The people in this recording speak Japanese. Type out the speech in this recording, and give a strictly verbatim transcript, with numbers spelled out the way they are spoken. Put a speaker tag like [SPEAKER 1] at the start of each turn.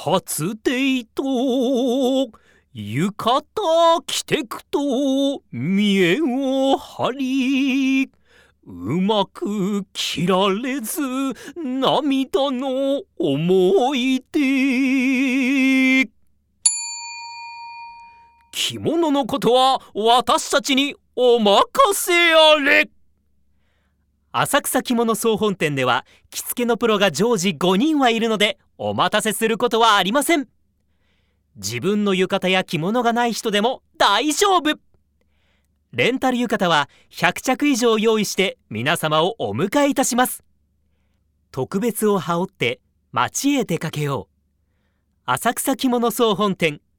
[SPEAKER 1] 初デート浴衣着てくと見栄を張り、うまく着られず涙の思い出。着物のことは私たちにお任せあれ。浅草着物総本店では着付けのプロが常時ごにんはいるので、お待たせすることはありません。自分の浴衣や着物がない人でも大丈夫。レンタル浴衣はひゃくちゃく以上用意して皆様をお迎えいたします。特別を羽織って街へ出かけよう。浅草着物総本店